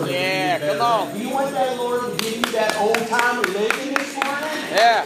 Lord. Yeah, come on. Do you want that Lord to give you that old-time religion this morning? Yeah.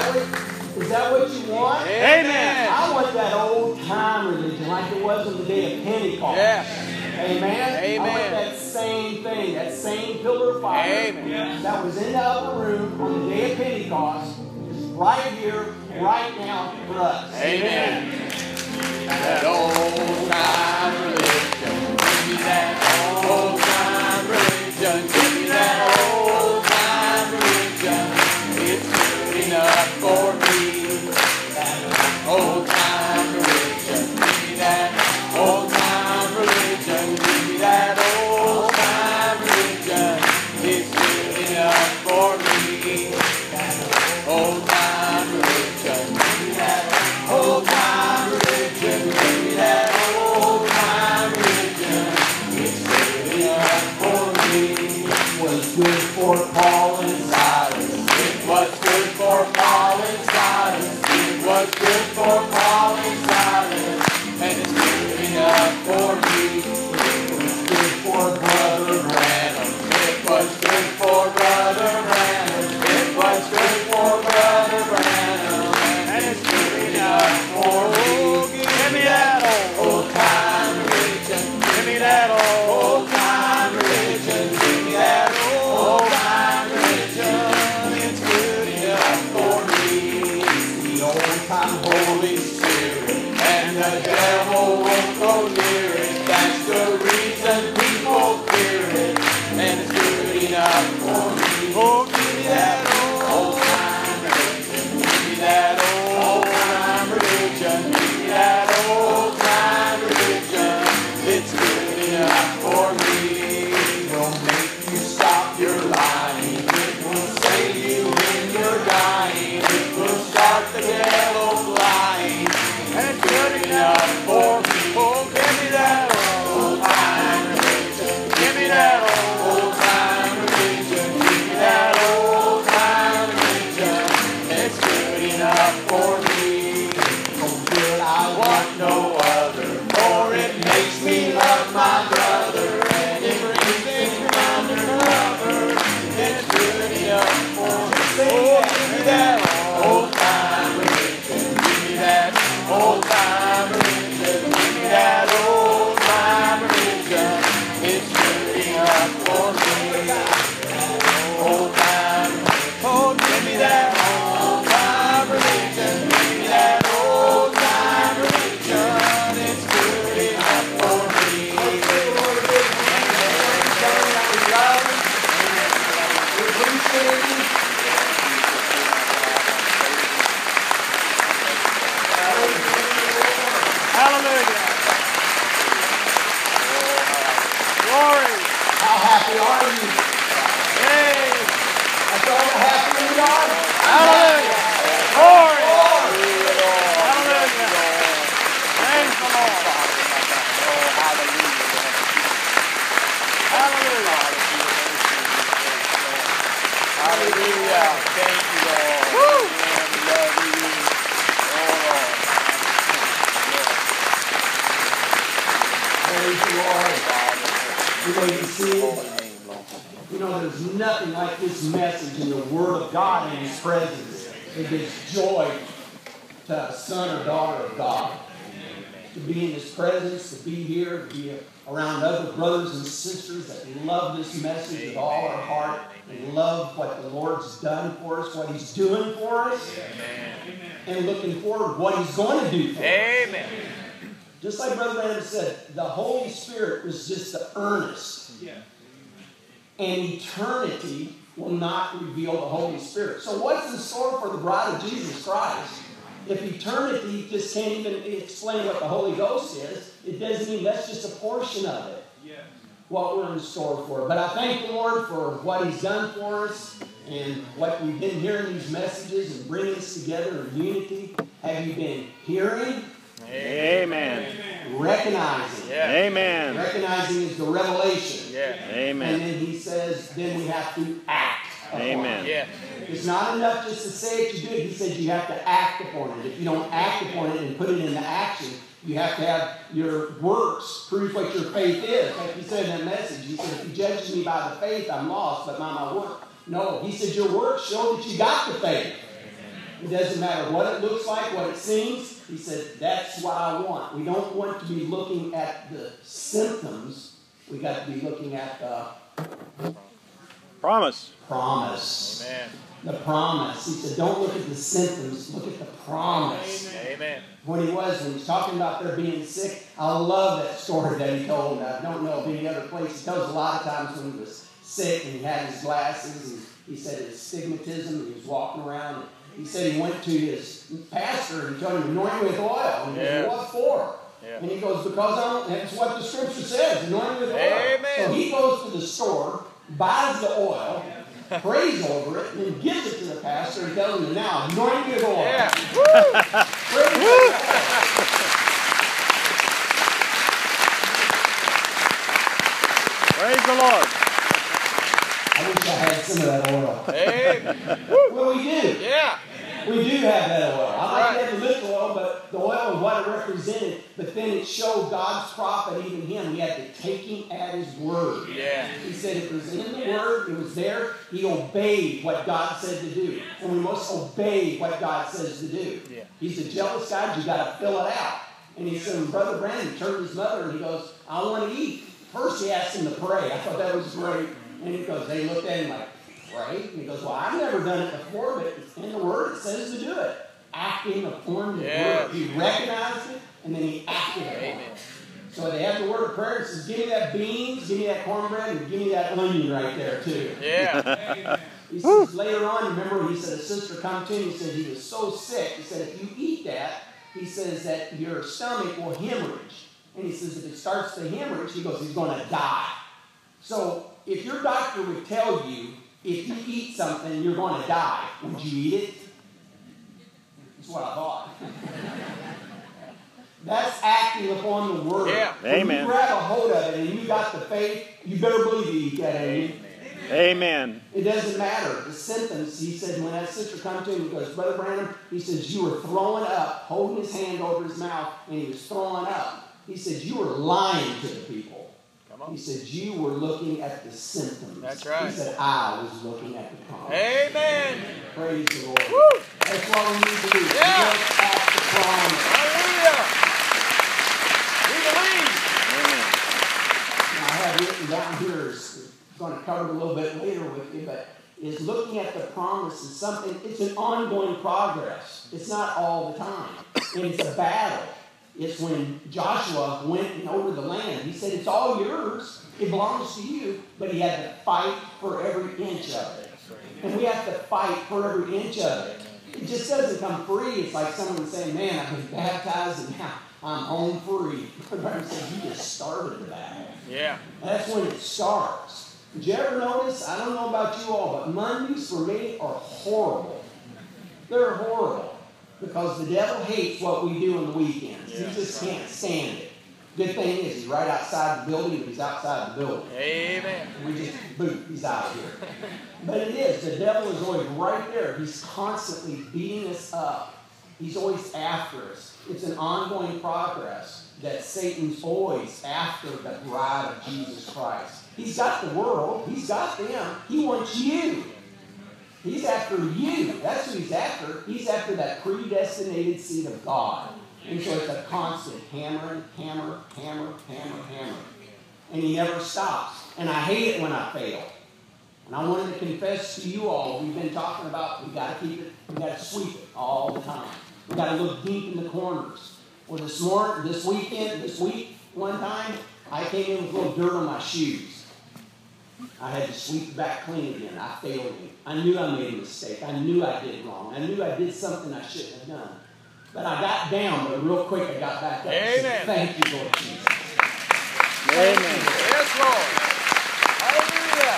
Is that what you want? Amen. I want that old-time religion like it was on the day of Pentecost. Yeah. Amen? Amen. I want that same thing, that same pillar of fire that was in the upper room on the day of Pentecost, is right here, right now for us. Amen. That old-time religion. Give me that old-time religion. Give me that old-time religion. It's good enough for me. That old-time religion. Give me that old-time religion. Give me that old-time religion. It's good enough for me. That old-time religion. Give me that old-time religion. Give me that old-time religion. It's good enough for me. It was good for Paul and Silas. It was good for Paul and Silas. It was good for Paul and Silas. And it's good enough for me. It was good for Brother Branham. It was good for Brother Branham. It was good for Brother Branham. And it's good enough for me. Give me that old-time religion. Give me that old-time religion. Give me that old-time religion. It's good enough for me. The old-time Holy Spirit, and the devil won't go near it. That's the reason people fear it, and it's good enough for me. Oh, give me that old-time religion. Give me that old-time religion. Give me that old-time religion. It's good enough for me. It will make you stop your lying. It will save you when you're dying. It will start the devil flying. And it's good enough for me. Oh, give me that old-time religion. Give me that old-time religion. Give me that old-time religion. It's good enough for me. Oh, good, I want no other. For it makes me love my brother. And it brings me undercover. It's good enough for me. Oh, give me that old-time religion. Give me that old-time religion. Give me that old-time religion. It's good enough for me. Old-time. Oh, give me that old-time religion. Give me that old-time religion. It's good enough for me. Hallelujah. Glory. How happy are you? Hey. That's all the happy we are. Hallelujah. Glory. Hallelujah. Praise the Lord. Hallelujah. Hallelujah. Thank you, Lord. Woo. We love you. Oh, Lord. Praise the Lord. You know, there's nothing like this message in the Word of God in His presence. It gives joy to a son or daughter of God. To be in His presence, to be here, to be around other brothers and sisters that love this message with all our heart and love what the Lord's done for us, what He's doing for us, and looking forward to what He's going to do for us. Amen. Just like Brother Branham said, the Holy Spirit was just the earnest. And eternity will not reveal the Holy Spirit. So what's in store for the bride of Jesus Christ? If eternity just can't even explain what the Holy Ghost is, it doesn't mean that's just a portion of it. What we're in store for. But I thank the Lord for what He's done for us and what we've been hearing these messages and bringing us together in unity. Have you been hearing? Amen. Recognizing. Yeah. Amen. Recognizing is the revelation. Yeah. Amen. And then He says, then we have to act upon Amen. it. Yeah. It's not enough just to say it, you do it. He says you have to act upon it. If you don't act upon it and put it into action, You have to have your works prove what your faith is. Like he said in that message, he said, if you judge me by the faith, I'm lost, but by my work. No, he said, your works show that you got the faith. It doesn't matter what it looks like, what it seems. He said, that's what I want. We don't want to be looking at the symptoms. We got to be looking at the promise. Promise. Amen. The promise. He said, don't look at the symptoms, look at the promise. Amen. When he's talking about their being sick, I love that story that he told. I don't know of any other place. He tells a lot of times when he was sick and he had his glasses, and he said his stigmatism, and he was walking around, and he said he went to his pastor and he told him, anoint me with oil. And he goes, what for? Yeah. And he goes, because that's what the scripture says, anoint me with oil. Amen. So he goes to the store, buys the oil, prays over it, and then gives it to the pastor and tells him, now, anoint me with oil. Yeah. Praise God. Praise the Lord. I wish I had some of that oil. Amen. Well, we do. Yeah. We do have that oil. I like that lip oil, but the oil is what it represented. But then it showed God's prophet, even him. We had to take him at his word. Yeah. He said it was in the word. It was there. He obeyed what God said to do. And we must obey what God says to do. Yeah. He's a jealous God. You got to fill it out. And he said, when Brother Brandon turned to his mother and he goes, I want to eat. First he asked him to pray. I thought that was great. And he goes, they looked at him like, pray? And he goes, well, I've never done it before, but in the Word it says to do it. Acting upon the Word. He recognized it, and then he acted upon it. So they have the word of prayer. It says, give me that beans, give me that cornbread, and give me that onion right there, too. Yeah. He says, later on, remember, he said, a sister come to him, he said, he was so sick. He said, if you eat that, he says that your stomach will hemorrhage. And he says, if it starts to hemorrhage, he goes, he's going to die. So if your doctor would tell you, if you eat something, you're going to die, would you eat it? That's what I thought. That's acting upon the word. Yeah. When Amen. you grab a hold of it and you got the faith, you better believe you eat that, ain't you? Amen. It doesn't matter. The symptoms, he said, when that sister come to him, he goes, Brother Branham, he says, you were throwing up, holding his hand over his mouth, and he was throwing up. He said, you were lying to the people. He said, you were looking at the symptoms. That's right. He said, I was looking at the promise. Amen. Praise the Lord. Woo. That's what we need to do. Yeah. Look at the promise. Hallelujah. We believe. Amen. Now, I have written down here, is going to cover it a little bit later with you, but is looking at the promise is something, it's an ongoing progress. It's not all the time. And it's a battle. It's when Joshua went over the land. He said, it's all yours. It belongs to you. But he had to fight for every inch of it. And we have to fight for every inch of it. It just doesn't come free. It's like someone saying, man, I've been baptized and now I'm home free. Brother said, you just started that. Yeah. That's when it starts. Did you ever notice? I don't know about you all, but Mondays for me are horrible. They're horrible. Because the devil hates what we do on the weekends. He just can't stand it. Good thing is he's right outside the building, but he's outside the building. Amen. We just boot, he's out of here. But it is. The devil is always right there. He's constantly beating us up. He's always after us. It's an ongoing progress that Satan's always after the bride of Jesus Christ. He's got the world. He's got them. He wants you. He's after you. That's who he's after. He's after that predestinated seed of God. And so it's a constant hammering, hammer, hammer, hammer, hammer. And he never stops. And I hate it when I fail. And I wanted to confess to you all, we've been talking about, we got to keep it, we got to sweep it all the time. We got to look deep in the corners. Well, this week, one time, I came in with a little dirt on my shoes. I had to sweep it back clean again. I failed him. I knew I made a mistake. I knew I did wrong. I knew I did something I shouldn't have done. But I got down, but real quick I got back up. Amen. Said, thank you, Lord Jesus. Amen. Yes, Lord. Hallelujah.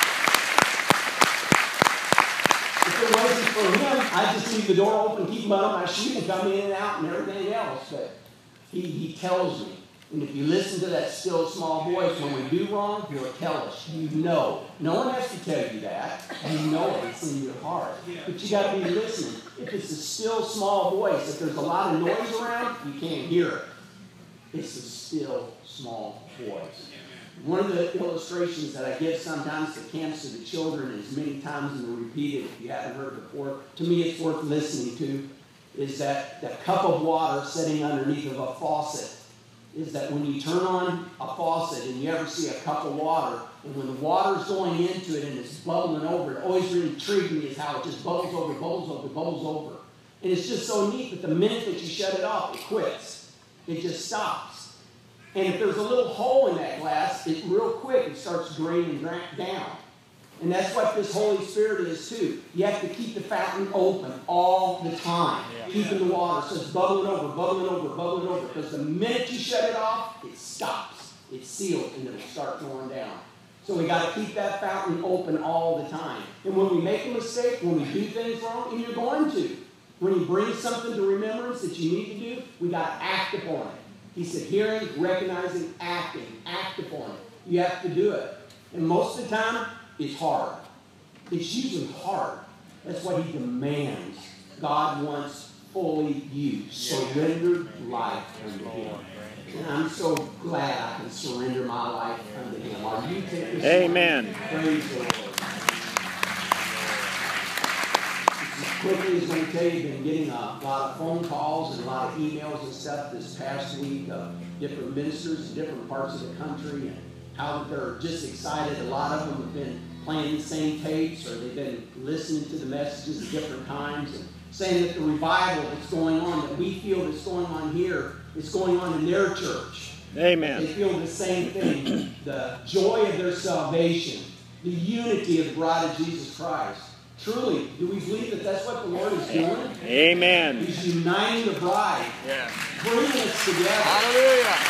If it wasn't for him, I'd just leave the door open, keep mud on my shoe, and come in and out and everything else. But he tells me. And if you listen to that still small voice, when we do wrong, he'll tell us. You know. No one has to tell you that. You know it. It's in your heart. But you got to be listening. If it's a still small voice, if there's a lot of noise around, you can't hear it. It's a still small voice. One of the illustrations that I give sometimes to camps to the children is many times and repeated if you haven't heard it before. To me, it's worth listening to. Is that the cup of water sitting underneath of a faucet. Is that when you turn on a faucet and you ever see a cup of water, and when the water's going into it and it's bubbling over, it always really intrigued me is how it just bubbles over, bubbles over, bubbles over. And it's just so neat that the minute that you shut it off, it quits. It just stops. And if there's a little hole in that glass, it real quick, it starts draining down. And that's what this Holy Spirit is too. You have to keep the fountain open all the time. Yeah. Keeping the water so it's bubbling over, bubbling over, bubbling over. Because the minute you shut it off, it stops. It's sealed and it'll start going down. So we got to keep that fountain open all the time. And when we make a mistake, when we do things wrong, and you're going to, when you bring something to remembrance that you need to do, we got to act upon it. He said hearing, recognizing, acting. Act upon it. You have to do it. And most of the time, it's hard. It's usually hard. That's what he demands. God wants fully used, surrendered life unto him. And I'm so glad I can surrender my life unto him. Are you taking this? Amen. Praise the Lord. Quickly, as I tell you, been getting a lot of phone calls and a lot of emails and stuff this past week of different ministers in different parts of the country and how they're just excited. A lot of them have been playing the same tapes or they've been listening to the messages at different times and saying that the revival that's going on, that we feel that's going on here, is going on in their church. Amen. They feel the same thing. The joy of their salvation, the unity of the bride of Jesus Christ. Truly, do we believe that that's what the Lord is doing? Amen. He's uniting the bride, bringing us together. Hallelujah.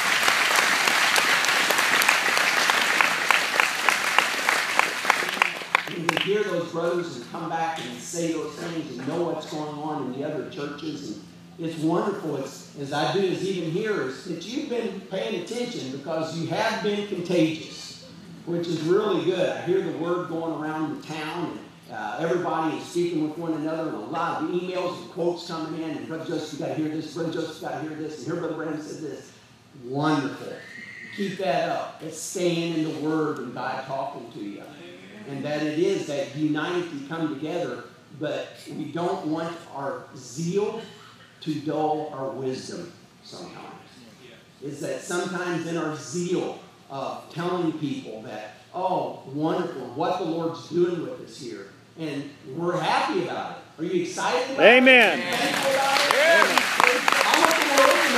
And to hear those brothers and come back and say those things and know what's going on in the other churches, and it's wonderful. It's, as I do as even here, is that you've been paying attention because you have been contagious, which is really good. I hear the word going around the town, and everybody is speaking with one another, and a lot of emails and quotes coming in, and Brother Joseph, you got to hear this, Brother Joseph, got to hear this, and here Brother Brandon said this. Wonderful. Keep that up. It's staying in the Word and God talking to you. And that it is that unity come together, but we don't want our zeal to dull our wisdom sometimes. Is that sometimes in our zeal of telling people that, oh, wonderful, what the Lord's doing with us here. And we're happy about it. Are you excited about Amen. it? Thankful about it? Amen. I want the world to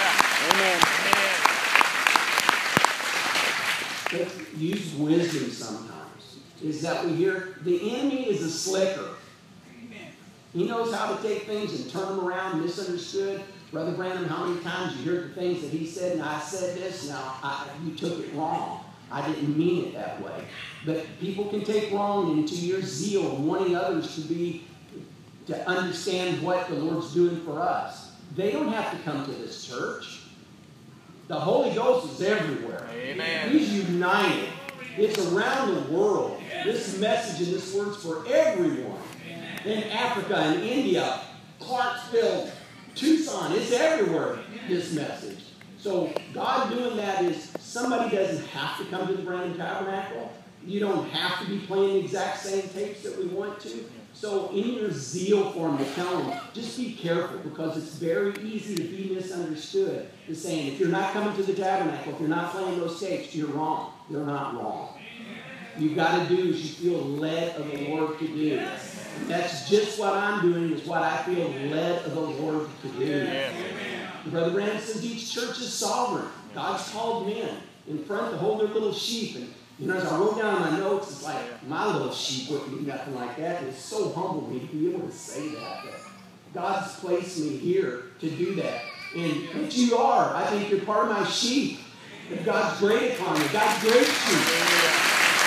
know. Amen. But use wisdom sometimes. Is that we hear the enemy is a slicker. He knows how to take things and turn them around, misunderstood. Brother Branham, how many times you heard the things that he said, and I said this, now you took it wrong. I didn't mean it that way. But people can take wrong into your zeal and wanting others to understand what the Lord's doing for us. They don't have to come to this church. The Holy Ghost is everywhere. Amen. He's united. It's around the world. This message and this word's for everyone. In Africa and India, Clarksville, Tucson, it's everywhere, this message. So God doing that is somebody doesn't have to come to the Brandon Tabernacle. You don't have to be playing the exact same tapes that we want to. So in your zeal for them to tell them, just be careful because it's very easy to be misunderstood. To saying, if you're not coming to the tabernacle, if you're not playing those tapes, you're wrong. You're not wrong. You've got to do as you feel led of the Lord to do. And that's just what I'm doing, is what I feel led of the Lord to do. Brother Brandon says each church is sovereign. God's called men in front to hold their little sheep. And as I wrote down in my notes, it's like my little sheep wouldn't do nothing like that. And it's so humble me to be able to say that God's placed me here to do that. And you are. I think you're part of my sheep. And God's great upon you. God's great sheep.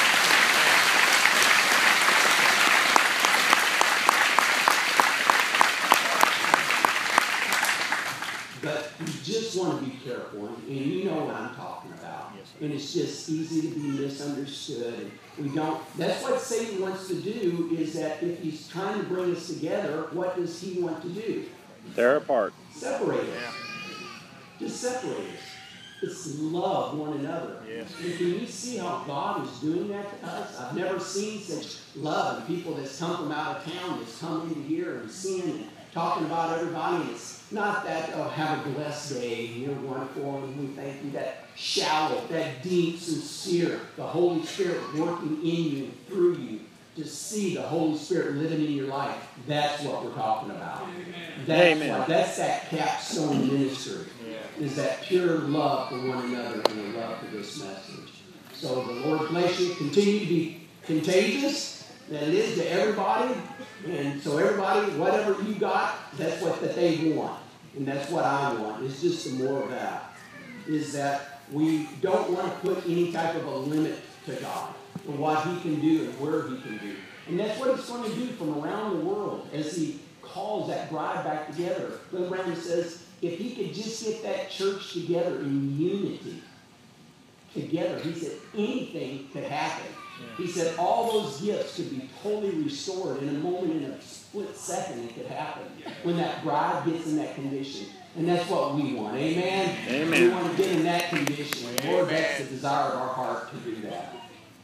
But you just want to be careful, and you know what I'm talking about. And it's just easy to be misunderstood. And we don't. That's what Satan wants to do. Is that if he's trying to bring us together, what does he want to do? Tear apart. Separate us. Just separate us. It's love one another. Yes. And can you see how God is doing that to us? I've never seen such love in people that's come from out of town, that's come into here and seen and talking about everybody. It's not that, oh, have a blessed day, you're wonderful, and we thank you. That shallow, that deep, sincere, the Holy Spirit working in you, through you, to see the Holy Spirit living in your life. That's what we're talking about. That's that capstone ministry. Is that pure love for one another and a love for this message. So the Lord bless you. Continue to be contagious. That it is to everybody. And so everybody, whatever you got, that's what that they want. And that's what I want. It's just some more of that. Is that we don't want to put any type of a limit to God and what He can do and where He can do. And that's what He's going to do from around the world as He calls that bride back together. Brother Brown says, if He could just get that church together in unity, together, He said anything could happen. He said all those gifts could be totally restored in a moment, in a split second. It could happen when that bride gets in that condition. And that's what we want. Amen? Amen. We want to get in that condition. And Lord, that's the desire of our heart to do that.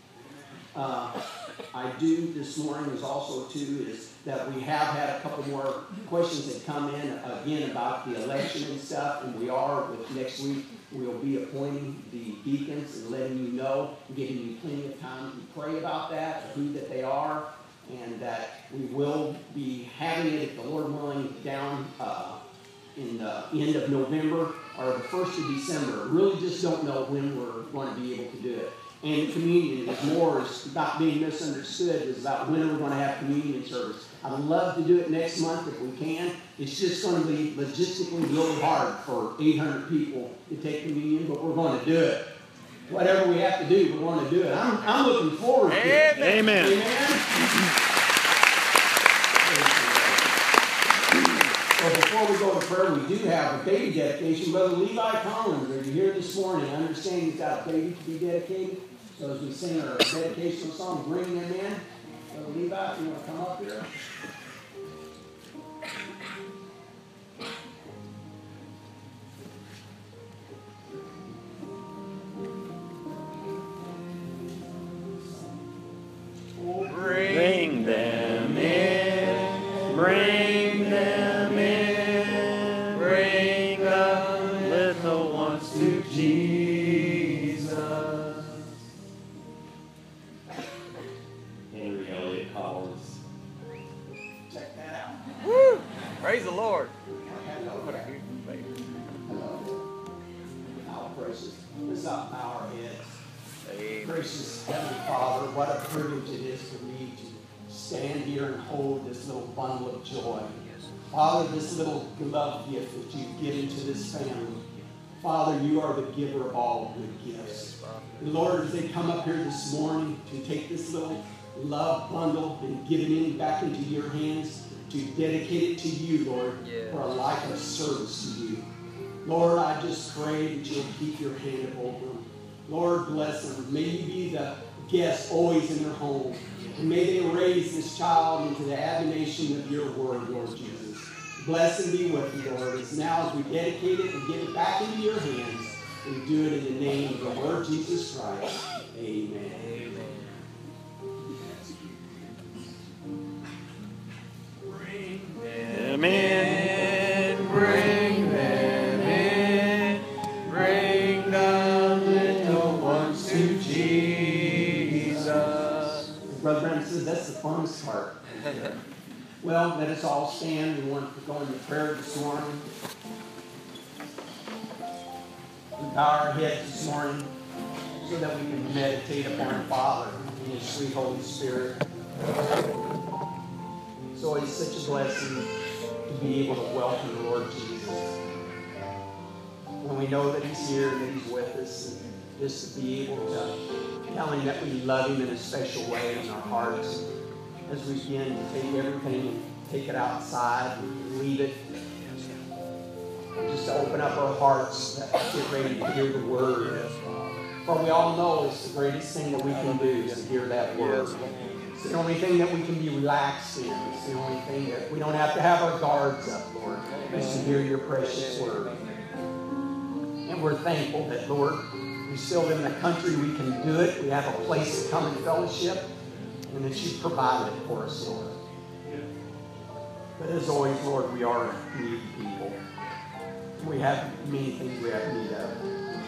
I do this morning is also too is that we have had a couple more questions that come in again about the election and stuff, and we are with next week we'll be appointing the deacons and letting you know, giving you plenty of time to pray about that, who that they are, and that we will be having it, if the Lord willing, down in the end of November or the 1st of December. Really just don't know when we're going to be able to do it. And communion is more, is about being misunderstood, is about when we're going to have communion service. I'd love to do it next month if we can. It's just going to be logistically really hard for 800 people to take communion, but we're going to do it. Whatever we have to do, we're going to do it. I'm looking forward to it. Amen. Well, before we go to prayer, we do have a baby dedication. Brother Levi Collins, are you here this morning? I understand he's got a baby to be dedicated. So as we sing our dedicational song, bring them in. Brother Levi, if you want to come up here. Bring them in. Bring them in. Bring the little ones to Jesus. Henry Elliott Collins. Check that out. Woo! Praise the Lord. How precious. Let's not bow our heads. Amen. Gracious Heavenly Father, what a privilege it is for me to stand here and hold this little bundle of joy. Father, this little love gift that you've given to this family. Father, you are the giver of all good gifts. And Lord, as they come up here this morning to take this little love bundle and give it back into your hands, to dedicate it to you, Lord, for a life of service to you. Lord, I just pray that you'll keep your hand over them. Lord, bless them. May you be the guest always in their home. And may they raise this child into the admonition of your word, Lord Jesus. Bless and be with you, Lord. It's now as we dedicate it and give it back into your hands, we do it in the name of the Lord Jesus Christ. Amen. Them in. Bring them in. Bring the little ones to Jesus. Brother Brown says that's the funnest part. Well, let us all stand. We want to go into prayer this morning. We bow our heads this morning so that we can meditate upon our Father and His sweet Holy Spirit. It's always such a blessing to be able to welcome the Lord Jesus. When we know that He's here and that He's with us, and just to be able to tell Him that we love Him in a special way in our hearts. As we begin to take everything and take it outside and leave it. Just to open up our hearts, get ready to hear the Word. For we all know it's the greatest thing that we can do is to hear that Word. It's the only thing that we can be relaxed in. It's the only thing that we don't have to have our guards up, Lord. Is to hear your precious Word. And we're thankful that, Lord, we still live in a country we can do it. We have a place to come and fellowship, and that you've provided it for us, Lord. But as always, Lord, we are needy people. We have many things we have need of.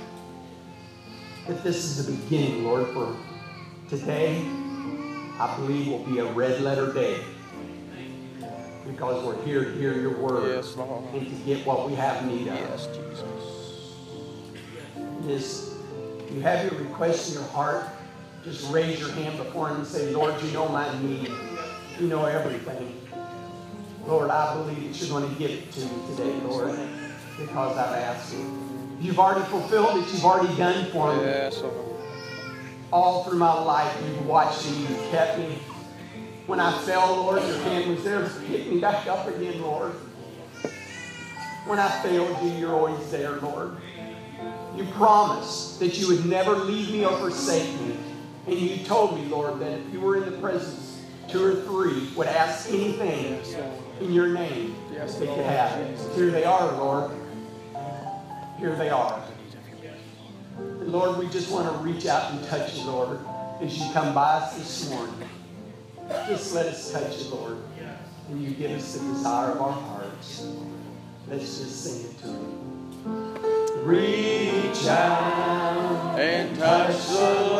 But this is the beginning, Lord, for today, I believe will be a red letter day. Because we're here to hear your word, Yes, Lord. and to get what we have need of. Yes, Jesus. You have your request in your heart, just raise your hand before him and say, Lord, you know my need. You know everything. Lord, I believe that you're going to give it to me today, Lord, because I've asked you. You've already fulfilled it. You've already done for me. Yes, Lord. All through my life, you've watched me. You've kept me. When I fell, Lord, your hand was there to pick me back up again, Lord. When I failed you, you're always there, Lord. You promised that you would never leave me or forsake me. And you told me, Lord, that if you were in the presence, 2 or 3 would ask anything in your name, they could have it. Here they are, Lord. Here they are. And Lord, we just want to reach out and touch you, Lord, as you come by us this morning. Just let us touch you, Lord. And you give us the desire of our hearts. Let's just sing it to him. Reach out And touch the